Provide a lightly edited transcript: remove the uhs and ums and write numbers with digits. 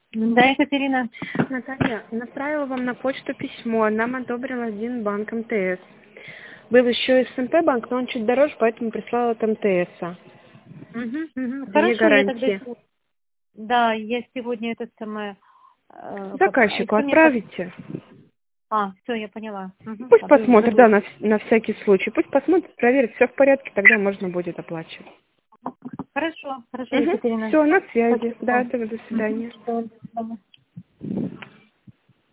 Да, Екатерина. Наталья, направила вам на почту письмо. Нам одобрил один банк МТС. Был еще СМП банк, но он чуть дороже, поэтому прислала от МТС. Две Хорошо, я тогда... гарантии. Да, я сегодня это самое... Заказчику отправите. Все, я поняла. Пусть посмотрит, да, на всякий случай. Пусть посмотрит, проверит, все в порядке, тогда можно будет оплачивать. Хорошо, Екатерина. Все, на связи. Спасибо. Да, до свидания. До свидания.